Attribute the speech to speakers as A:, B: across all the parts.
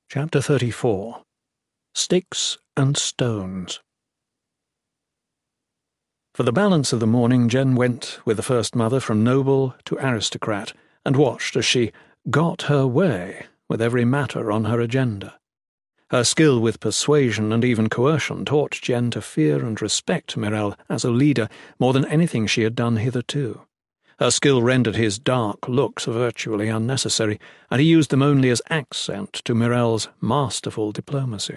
A: Chapter 34. Sticks and Stones. For the balance of the morning, Jen went with the First Mother from noble to aristocrat, and watched as she got her way with every matter on her agenda. Her skill with persuasion and even coercion taught Jen to fear and respect Mirel as a leader more than anything she had done hitherto. Her skill rendered his dark looks virtually unnecessary, and he used them only as accent to Mirel's masterful diplomacy.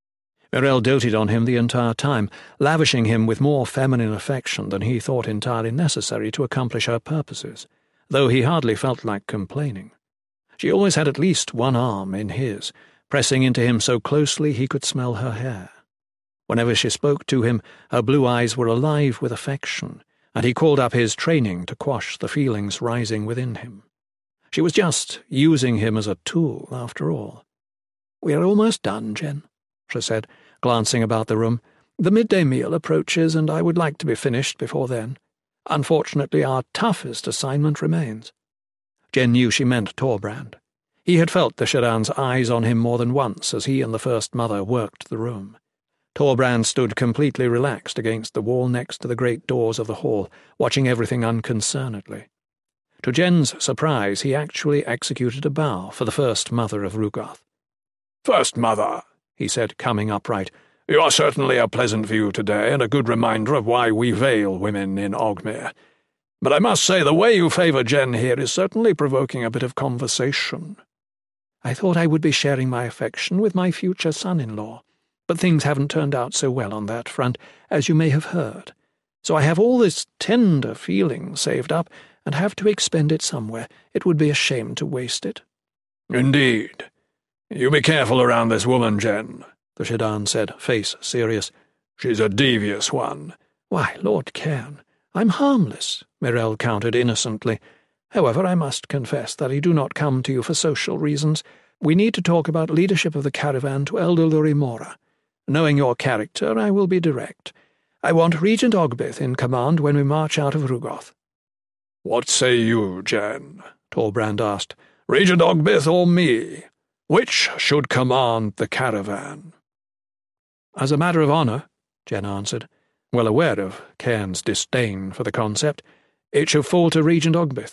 A: Mirel doted on him the entire time, lavishing him with more feminine affection than he thought entirely necessary to accomplish her purposes, though he hardly felt like complaining. She always had at least one arm in his, pressing into him so closely he could smell her hair. Whenever she spoke to him, her blue eyes were alive with affection, and he called up his training to quash the feelings rising within him. She was just using him as a tool, after all. "We are almost done, Jen," she said, glancing about the room. "The midday meal approaches, and I would like to be finished before then. Unfortunately, our toughest assignment remains." Jen knew she meant Torbrand. He had felt the Shaddan's eyes on him more than once as he and the First Mother worked the room. Torbrand stood completely relaxed against the wall next to the great doors of the hall, watching everything unconcernedly. To Jen's surprise, he actually executed a bow for the First Mother of Rugoth.
B: "First Mother," he said, coming upright, "you are certainly a pleasant view today, and a good reminder of why we veil women in Ogmere. But I must say the way you favour Jen here is certainly provoking a bit of conversation."
A: "I thought I would be sharing my affection with my future son-in-law, but things haven't turned out so well on that front, as you may have heard. So I have all this tender feeling saved up, and have to expend it somewhere. It would be a shame to waste it."
B: "Indeed. You be careful around this woman, Jen," the Shaddan said, face serious. "She's a devious one."
A: "Why, Lord Cairn, I'm harmless," Mirel countered innocently. "However, I must confess that I do not come to you for social reasons. We need to talk about leadership of the caravan to Elder Lurimora. Knowing your character, I will be direct. I want Regent Ogbith in command when we march out of Rugoth."
B: "What say you, Jen?" Torbrand asked. "Regent Ogbith or me? Which should command the caravan?"
A: "As a matter of honour," Jen answered, well aware of Cairn's disdain for the concept, "it should fall to Regent Ogbith.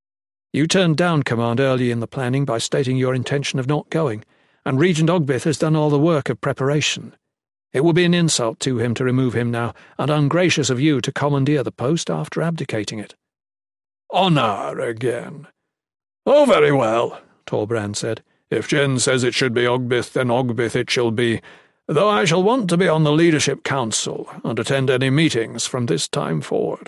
A: You turned down command early in the planning by stating your intention of not going, and Regent Ogbith has done all the work of preparation. It would be an insult to him to remove him now, and ungracious of you to commandeer the post after abdicating it."
B: "Honour again. Oh, very well," Torbrand said. "If Jen says it should be Ogbith, then Ogbith it shall be, though I shall want to be on the Leadership Council and attend any meetings from this time forward."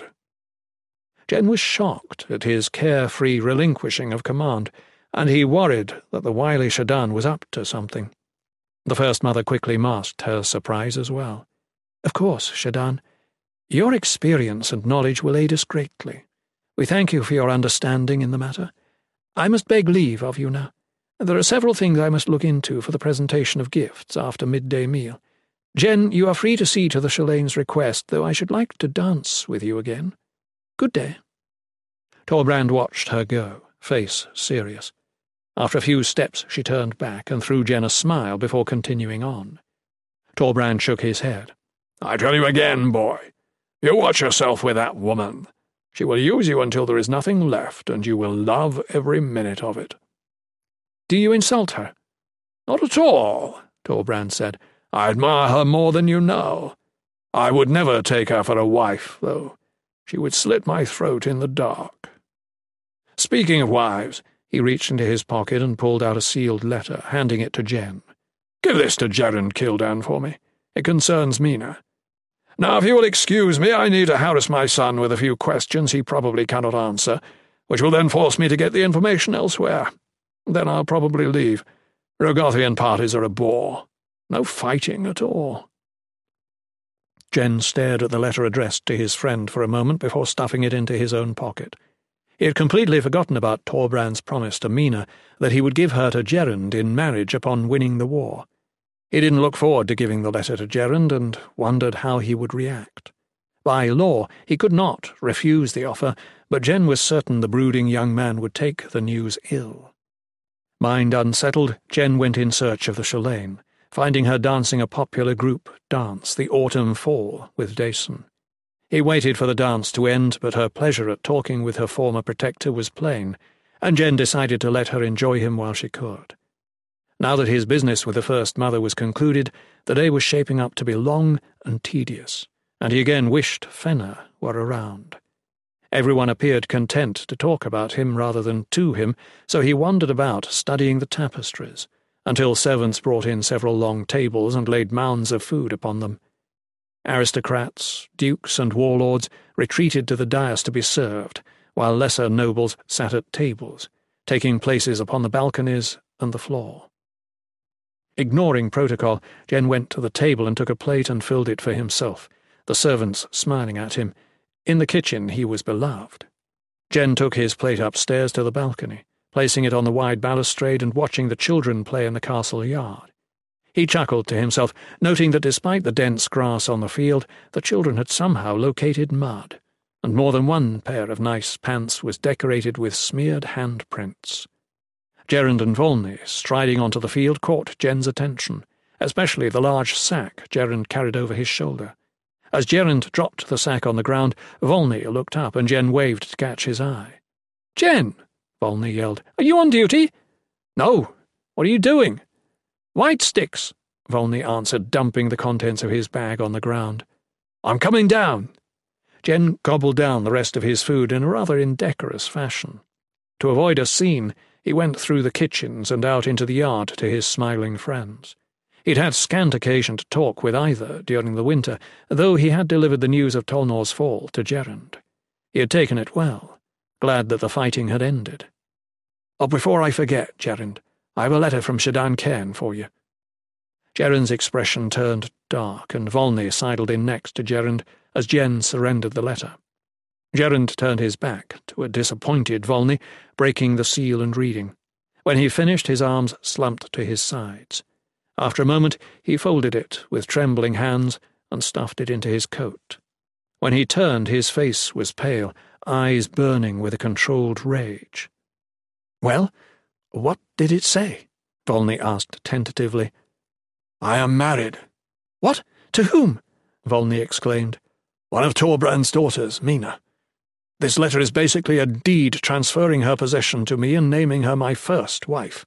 A: Jen was shocked at his carefree relinquishing of command, and he worried that the wily Shaddan was up to something. The First Mother quickly masked her surprise as well. "Of course, Shaddan. Your experience and knowledge will aid us greatly. We thank you for your understanding in the matter. I must beg leave of you now. There are several things I must look into for the presentation of gifts after midday meal. Jen, you are free to see to the Shalane's request, though I should like to dance with you again. Good day." Torbrand watched her go, face serious. After a few steps she turned back and threw Jen a smile before continuing on. Torbrand shook his head.
B: "I tell you again, boy, you watch yourself with that woman. She will use you until there is nothing left, and you will love every minute of it."
A: "Do you insult her?"
B: "Not at all," Torbrand said. "I admire her more than you know. I would never take her for a wife, though. She would slit my throat in the dark." Speaking of wives, he reached into his pocket and pulled out a sealed letter, handing it to Jen. "Give this to Gerrand Kildan for me. It concerns Mina. Now, if you will excuse me, I need to harass my son with a few questions he probably cannot answer, which will then force me to get the information elsewhere. Then I'll probably leave. Rogothian parties are a bore. No fighting at all."
A: Jen stared at the letter addressed to his friend for a moment before stuffing it into his own pocket. He had completely forgotten about Torbrand's promise to Mina that he would give her to Gerrand in marriage upon winning the war. He didn't look forward to giving the letter to Gerrand, and wondered how he would react. By law, he could not refuse the offer, but Jen was certain the brooding young man would take the news ill. Mind unsettled, Jen went in search of the Shalane, finding her dancing a popular group dance, the Autumn Fall, with Dason. He waited for the dance to end, but her pleasure at talking with her former protector was plain, and Jen decided to let her enjoy him while she could. Now that his business with the First Mother was concluded, the day was shaping up to be long and tedious, and he again wished Fenner were around. Everyone appeared content to talk about him rather than to him, so he wandered about studying the tapestries, until servants brought in several long tables and laid mounds of food upon them. Aristocrats, dukes, and warlords retreated to the dais to be served, while lesser nobles sat at tables, taking places upon the balconies and the floor. Ignoring protocol, Jen went to the table and took a plate and filled it for himself, the servants smiling at him. In the kitchen he was beloved. Jen took his plate upstairs to the balcony, placing it on the wide balustrade and watching the children play in the castle yard. He chuckled to himself, noting that despite the dense grass on the field, the children had somehow located mud, and more than one pair of nice pants was decorated with smeared handprints. Gerund and Volney, striding onto the field, caught Jen's attention, especially the large sack Gerund carried over his shoulder. As Gerund dropped the sack on the ground, Volney looked up and Jen waved to catch his eye.
B: "Jen!" Volney yelled. "Are you on duty?"
A: "No. What are you doing?"
B: "White sticks," Volney answered, dumping the contents of his bag on the ground. "I'm coming down." Jen gobbled down the rest of his food in a rather indecorous fashion. To avoid a scene, he went through the kitchens and out into the yard to his smiling friends. He'd had scant occasion to talk with either during the winter, though he had delivered the news of Tolnor's fall to Gerund. He had taken it well, glad that the fighting had ended. "Oh, before I forget, Gerund, I have a letter from Shadan Cairn for you." Gerund's expression turned dark, and Volney sidled in next to Gerund as Jen surrendered the letter. Gerund turned his back to a disappointed Volney, breaking the seal and reading. When he finished, his arms slumped to his sides. After a moment, he folded it with trembling hands and stuffed it into his coat. When he turned, his face was pale, eyes burning with a controlled rage.
A: "Well, what did it say?" Volney asked tentatively.
B: "I am married."
A: "What? To whom?" Volney exclaimed.
B: "One of Torbrand's daughters, Mina. This letter is basically a deed transferring her possession to me and naming her my first wife."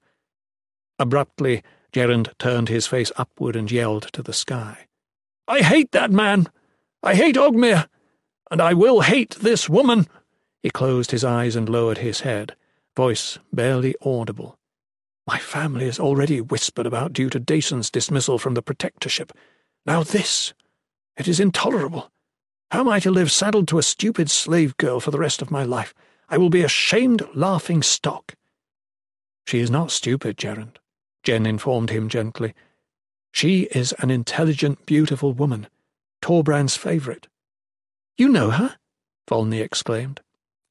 A: Abruptly, Gerund turned his face upward and yelled to the sky.
B: "I hate that man! I hate Ogmir! And I will hate this woman!"
A: He closed his eyes and lowered his head, voice barely audible.
B: "My family is already whispered about due to Dason's dismissal from the protectorship. Now this! It is intolerable. How am I to live saddled to a stupid slave girl for the rest of my life? I will be a shamed, laughing stock."
A: "She is not stupid, Gerund," Jen informed him gently. "She is an intelligent, beautiful woman, Torbrand's favourite."
B: "You know her?"
A: Volney exclaimed.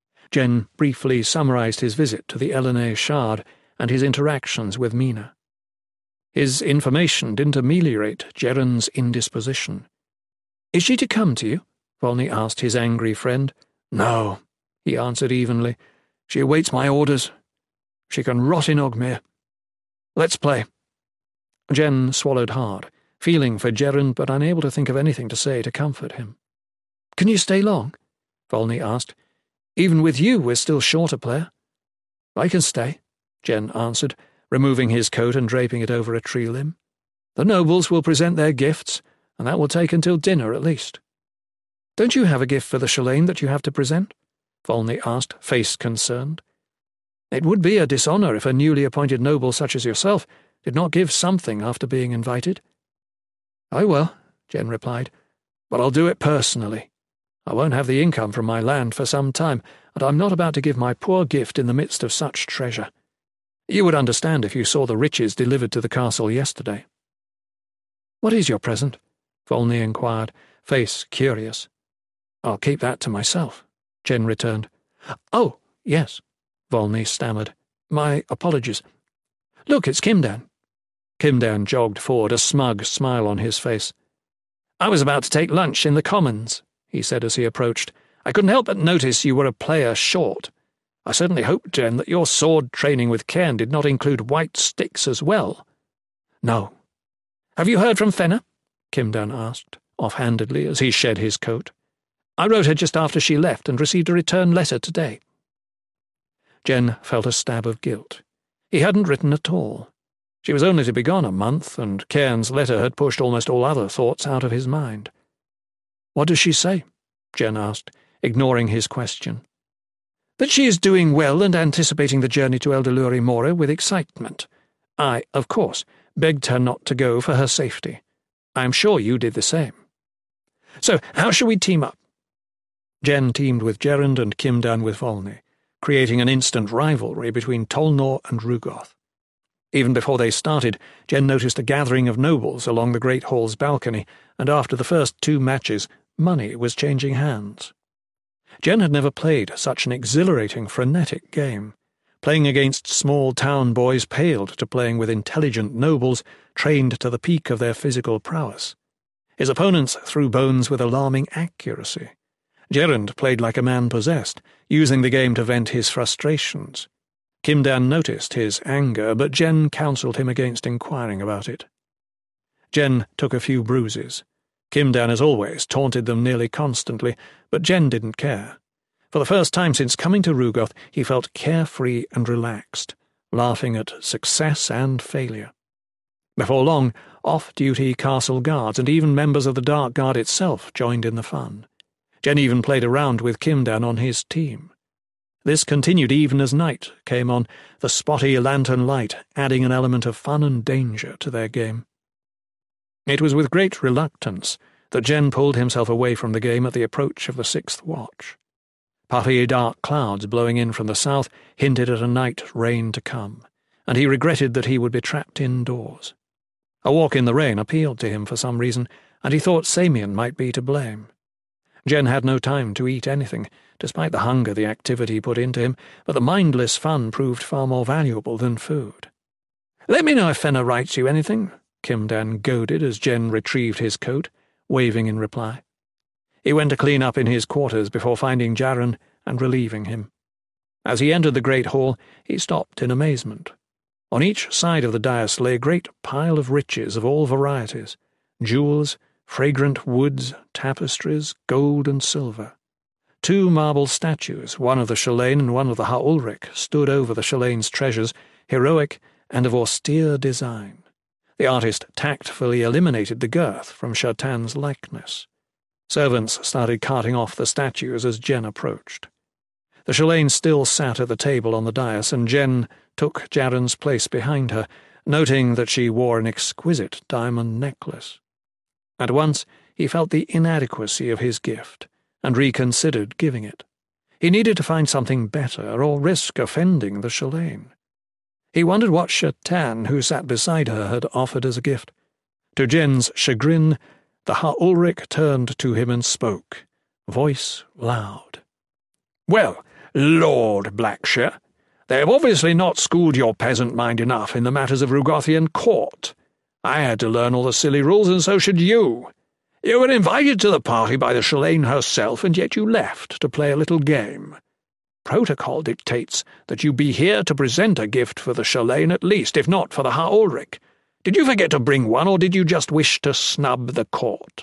A: Jen briefly summarized his visit to the Elenay Shard and his interactions with Mina. His information didn't ameliorate Gerund's indisposition.
B: "Is she to come to you?"
A: Volney asked his angry friend.
B: "No," he answered evenly. "She awaits my orders. She can rot in Ogmir. Let's play."
A: Jen swallowed hard, feeling for Gerund but unable to think of anything to say to comfort him.
B: "Can you stay long?"
A: Volney asked.
B: "Even with you, we're still short a player."
A: "I can stay," Jen answered, removing his coat and draping it over a tree limb. "The nobles will present their gifts, and that will take until dinner at least."
B: "Don't you have a gift for the Shalane that you have to present?"
A: Volney asked, face concerned.
B: "It would be a dishonour if a newly appointed noble such as yourself did not give something after being invited."
A: "I will," Jen replied, "but I'll do it personally. I won't have the income from my land for some time, and I'm not about to give my poor gift in the midst of such treasure. You would understand if you saw the riches delivered to the castle yesterday."
B: "What is your present?"
A: Volney inquired, face curious. "I'll keep that to myself," Jen returned.
B: "Oh, yes,"
A: Volney stammered. "My apologies."
B: "Look, it's Kimdan."
A: Kimdan jogged forward, a smug smile on his face.
B: "I was about to take lunch in the Commons," he said as he approached. "I couldn't help but notice you were a player short. I certainly hope, Jen, that your sword training with Cairn did not include white sticks as well.
A: No.
B: Have you heard from Fenna? Kimdan asked, offhandedly, as he shed his coat. I wrote her just after she left and received a return letter today.
A: Jen felt a stab of guilt. He hadn't written at all. She was only to be gone a month, and Cairn's letter had pushed almost all other thoughts out of his mind.
B: What does she say? Jen asked, ignoring his question. That she is doing well and anticipating the journey to Eldaluri Mora with excitement. I, of course, begged her not to go for her safety. I am sure you did the same. So, how shall we team up?
A: Jen teamed with Gerund and Kimdan with Volney, creating an instant rivalry between Tolnor and Rugoth. Even before they started, Jen noticed a gathering of nobles along the Great Hall's balcony, and after the first 2 matches, money was changing hands. Jen had never played such an exhilarating, frenetic game. Playing against small town boys paled to playing with intelligent nobles trained to the peak of their physical prowess. His opponents threw bones with alarming accuracy. Gerund played like a man possessed, using the game to vent his frustrations. Kimdan noticed his anger, but Jen counselled him against inquiring about it. Jen took a few bruises. Kimdan, as always, taunted them nearly constantly, but Jen didn't care. For the first time since coming to Rugoth, he felt carefree and relaxed, laughing at success and failure. Before long, off-duty castle guards and even members of the Dark Guard itself joined in the fun. Jen even played around with Kimdan on his team. This continued even as night came on, the spotty lantern light adding an element of fun and danger to their game. It was with great reluctance that Jen pulled himself away from the game at the approach of the 6th watch. Puffy dark clouds blowing in from the south hinted at a night rain to come, and he regretted that he would be trapped indoors. A walk in the rain appealed to him for some reason, and he thought Samian might be to blame. Jen had no time to eat anything, despite the hunger the activity put into him, but the mindless fun proved far more valuable than food. "Let me know if Fenna writes you anything," Kimdan goaded as Jen retrieved his coat, waving in reply. He went to clean up in his quarters before finding Jaron and relieving him. As he entered the great hall, he stopped in amazement. On each side of the dais lay a great pile of riches of all varieties, jewels, fragrant woods, tapestries, gold and silver. 2 marble statues, one of the Shalane and one of the Ha'ulrik, stood over the Shalane's treasures, heroic and of austere design. The artist tactfully eliminated the girth from Shartan's likeness. Servants started carting off the statues as Jen approached. The Shalane still sat at the table on the dais, and Jen took Jaren's place behind her, noting that she wore an exquisite diamond necklace. At once he felt the inadequacy of his gift, and reconsidered giving it. He needed to find something better, or risk offending the Shalane. He wondered what Shartan, who sat beside her, had offered as a gift. To Jen's chagrin, the Ha'ulrik turned to him and spoke, voice loud. "Well, Lord Blackshire, they have obviously not schooled your peasant mind enough in the matters of Rugothian court. I had to learn all the silly rules, and so should you. You were invited to the party by the Shalane herself, and yet you left to play a little game. Protocol dictates that you be here to present a gift for the Shalane at least, if not for the Ha'ulrik. Did you forget to bring one, or did you just wish to snub the court?"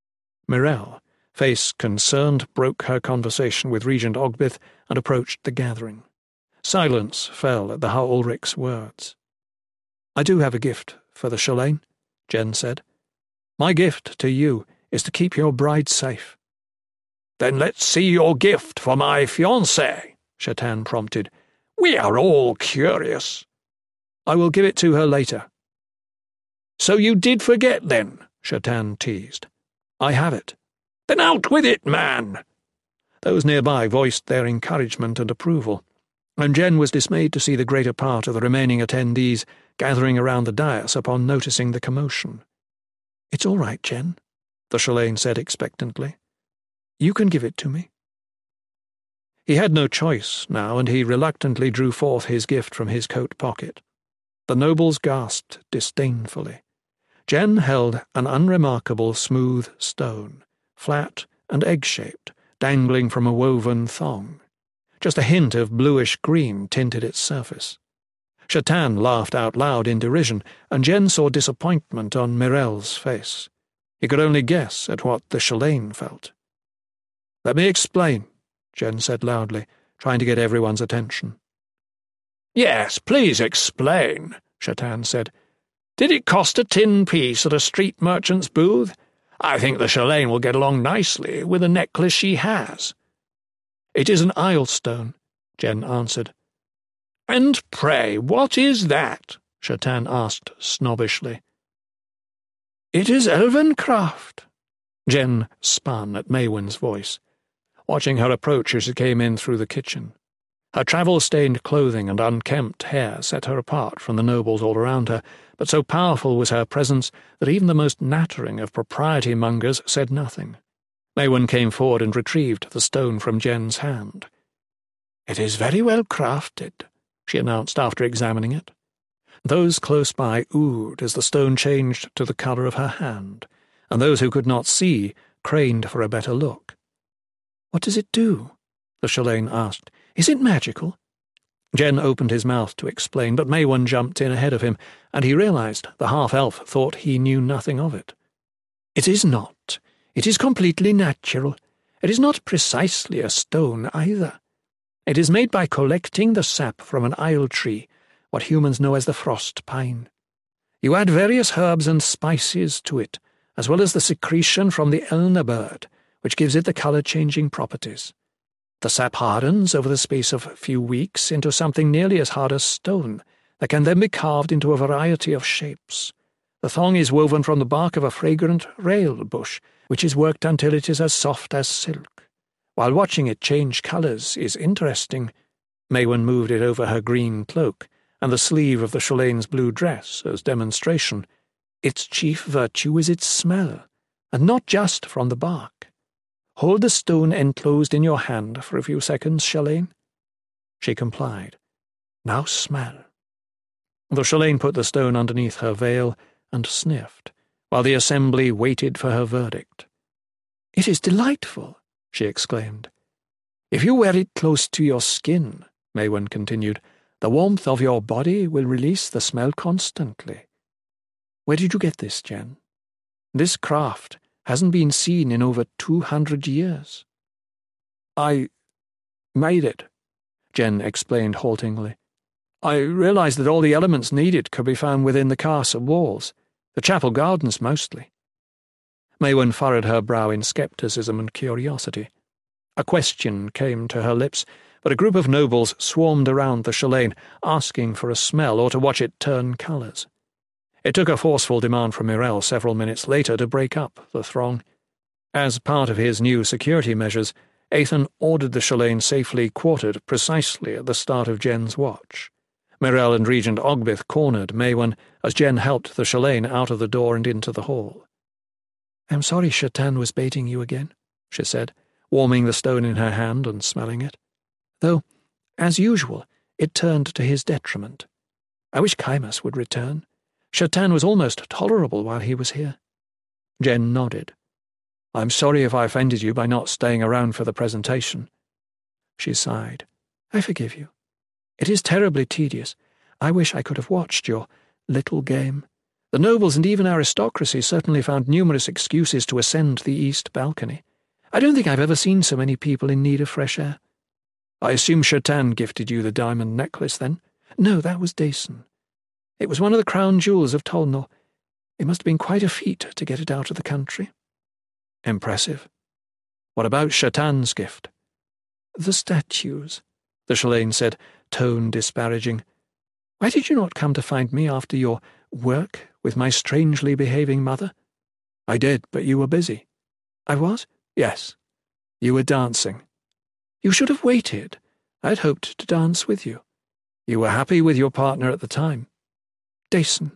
A: Mirelle, face concerned, broke her conversation with Regent Ogbith and approached the gathering. Silence fell at the Ha'ulrik's words. "I do have a gift for the Shalane," Jen said. "My gift to you is to keep your bride safe." "Then let's see your gift for my fiancée," Shartan prompted. "We are all curious." "I will give it to her later." "So you did forget, then?" Shartan teased. "I have it." "Then out with it, man!" Those nearby voiced their encouragement and approval, and Jen was dismayed to see the greater part of the remaining attendees gathering around the dais upon noticing the commotion. "It's all right, Jen," the Shalane said expectantly. "You can give it to me." He had no choice now, and he reluctantly drew forth his gift from his coat pocket. The nobles gasped disdainfully. Jen held an unremarkable smooth stone, flat and egg-shaped, dangling from a woven thong. Just a hint of bluish-green tinted its surface. Shatan laughed out loud in derision, and Jen saw disappointment on Mirel's face. He could only guess at what the Shalane felt. "Let me explain," Jen said loudly, trying to get everyone's attention.
B: "Yes, please explain," Shatan said. "Did it cost a tin piece at a street merchant's booth? I think the Shalane will get along nicely with the necklace she has."
A: "It is an Islestone," Jen answered.
B: "And pray, what is that?"
A: Shatan asked snobbishly.
B: "It is elven craft."
A: Jen spun at Maewyn's voice, watching her approach as she came in through the kitchen. Her travel-stained clothing and unkempt hair set her apart from the nobles all around her, but so powerful was her presence that even the most nattering of propriety-mongers said nothing. Maewyn came forward and retrieved the stone from Jen's hand.
B: "It is very well crafted," she announced after examining it.
A: Those close by oohed as the stone changed to the colour of her hand, and those who could not see craned for a better look. "What does it do?" the Shalane asked. "Is it magical?" Jen opened his mouth to explain, but Maewyn jumped in ahead of him, and he realized the half-elf thought he knew nothing of it. "It is not. It is completely natural. It is not precisely a stone either. It is made by collecting the sap from an isle tree, what humans know as the frost pine. You add various herbs and spices to it, as well as the secretion from the Elna bird, which gives it the colour-changing properties. The sap hardens over the space of a few weeks into something nearly as hard as stone, that can then be carved into a variety of shapes. The thong is woven from the bark of a fragrant rail bush, which is worked until it is as soft as silk. While watching it change colours is interesting." Maewyn moved it over her green cloak, and the sleeve of the Shalane's blue dress as demonstration. "Its chief virtue is its smell, and not just from the bark. Hold the stone enclosed in your hand for a few seconds, Shalane." She complied. "Now smell." The Shalane put the stone underneath her veil and sniffed, while the assembly waited for her verdict. "It is delightful," she exclaimed. "If you wear it close to your skin," Maewyn continued, "the warmth of your body will release the smell constantly. Where did you get this, Jen? This craft hasn't been seen in over 200 years. "I made it," Jen explained haltingly. "I realized that all the elements needed could be found within the castle walls, the chapel gardens mostly." Maewyn furrowed her brow in scepticism and curiosity. A question came to her lips, but a group of nobles swarmed around the Shalane, asking for a smell or to watch it turn colours. It took a forceful demand from Mirel several minutes later to break up the throng. As part of his new security measures, Athan ordered the Shalane safely quartered precisely at the start of Jen's watch. Mirel and Regent Ogbith cornered Maewyn as Jen helped the Shalane out of the door and into the hall. "I'm sorry Shatan was baiting you again," she said, warming the stone in her hand and smelling it. "Though, as usual, it turned to his detriment. I wish Kaimas would return. Shatan was almost tolerable while he was here." Jen nodded. "I'm sorry if I offended you by not staying around for the presentation." She sighed. "I forgive you. It is terribly tedious. I wish I could have watched your little game. The nobles and even aristocracy certainly found numerous excuses to ascend the east balcony. I don't think I've ever seen so many people in need of fresh air." "I assume Shatan gifted you the diamond necklace, then?" "No, that was Dason. It was one of the crown jewels of Tolnor. It must have been quite a feat to get it out of the country." "Impressive. What about Shatan's gift?" "The statues," the Shalane said, tone disparaging. "Why did you not come to find me after your work with my strangely behaving mother?" "I did, but you were busy." "I was?" "Yes. You were dancing." "You should have waited. I had hoped to dance with you." "You were happy with your partner at the time." "Dason."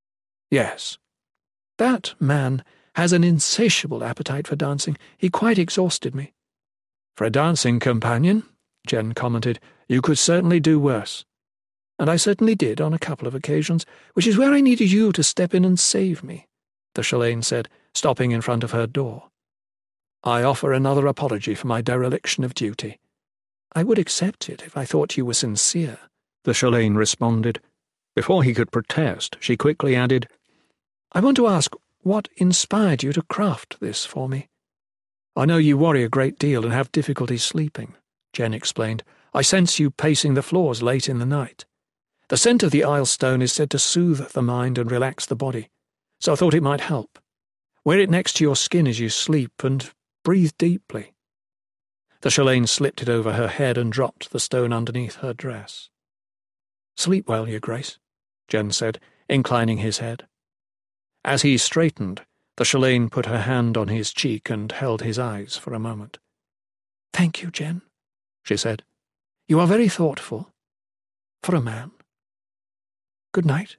A: "Yes." "That man has an insatiable appetite for dancing. He quite exhausted me." "For a dancing companion," Jen commented, "you could certainly do worse." "And I certainly did on a couple of occasions, which is where I needed you to step in and save me," the Shalane said, stopping in front of her door. "I offer another apology for my dereliction of duty." I would accept it if I thought you were sincere,
B: the Shalane responded. Before he could protest, she quickly added,
A: I want to ask what inspired you to craft this for me. I know you worry a great deal and have difficulty sleeping, Jen explained. I sense you pacing the floors late in the night. The scent of the Isle Stone is said to soothe the mind and relax the body, so I thought it might help. Wear it next to your skin as you sleep and breathe deeply. The Shalane slipped it over her head and dropped the stone underneath her dress. Sleep well, Your Grace, Jen said, inclining his head. As he straightened, the Shalane put her hand on his cheek and held his eyes for a moment. Thank you, Jen, she said. You are very thoughtful. For a man. Good night.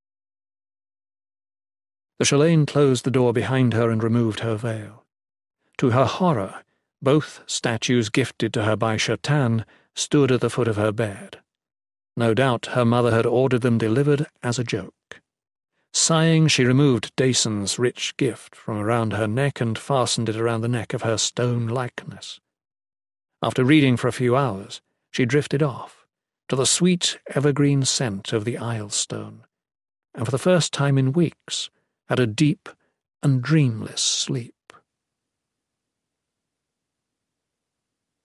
A: The Shalane closed the door behind her and removed her veil. To her horror, both statues gifted to her by Shatan stood at the foot of her bed. No doubt her mother had ordered them delivered as a joke. Sighing, she removed Dayson's rich gift from around her neck and fastened it around the neck of her stone likeness. After reading for a few hours, she drifted off, to the sweet evergreen scent of the Isle Stone, and for the first time in weeks had a deep and dreamless sleep.